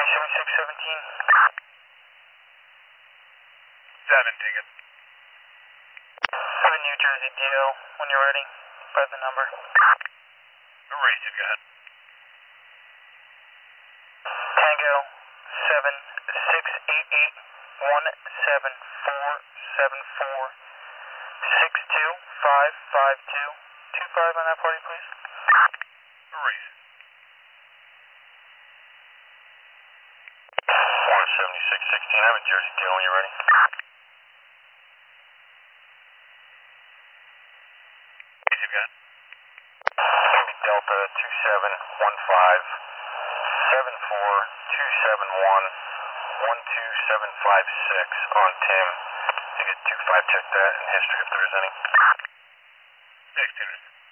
7617. 7, take it. 7 New Jersey DL, when you're ready, by the number. Erase it, go ahead. Tango 76881747462555225 on that party, please. Erase it. 17616, I have a Jersey deal when you're ready. Erase it, go ahead. Gonna be Delta 2715-74271-12756 on Tim. You get 25, check that and history if there is any. Next, Tuner.